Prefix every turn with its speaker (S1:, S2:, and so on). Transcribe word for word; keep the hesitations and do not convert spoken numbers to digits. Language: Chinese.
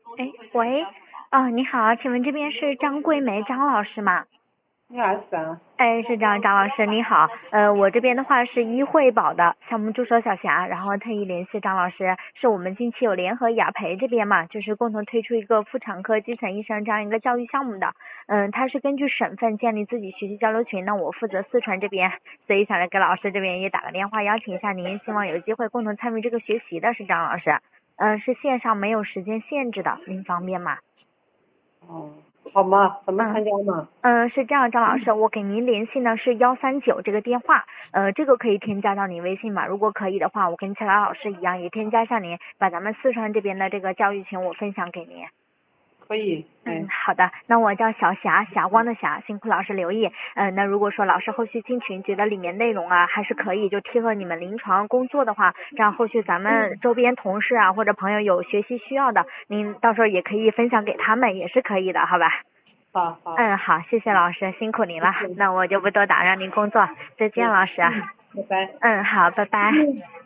S1: 哎，喂，哦，你好，请问这边是张桂梅张老师吗？
S2: 你好，是啊。
S1: 哎，是这样，张老师你好，呃，我这边的话是医惠保的项目助手小霞，然后特意联系张老师，是我们近期有联合雅培这边嘛，就是共同推出一个妇产科基层医生这样一个教育项目的，嗯，它是根据省份建立自己学习交流群，那我负责四川这边，所以想着给老师这边也打个电话邀请一下您，希望有机会共同参与这个学习的是张老师，嗯，是线上没有时间限制的，您方便吗？
S2: 哦，好嘛，怎么
S1: 嗯。
S2: 参加嘛？
S1: 嗯，是这样，张老师，我给您联系呢是幺三九这个电话，呃，这个可以添加到您微信吗？如果可以的话，我跟其他老师一样也添加一下您，把咱们四川这边的这个教育群我分享给您。
S2: 可以，
S1: 嗯，
S2: 哎。
S1: 好的，那我叫小霞，霞光的霞，辛苦老师留意。嗯、呃，那如果说老师后续进群觉得里面内容啊还是可以，就贴合你们临床工作的话，这样后续咱们周边同事啊或者朋友有学习需要的，您到时候也可以分享给他们，也是可以的，好吧？
S2: 好好。
S1: 嗯，好，谢谢老师，辛苦您了。
S2: 谢谢。
S1: 那我就不多打扰您工作，再见，老师。
S2: 嗯，拜拜。
S1: 嗯，好，拜拜。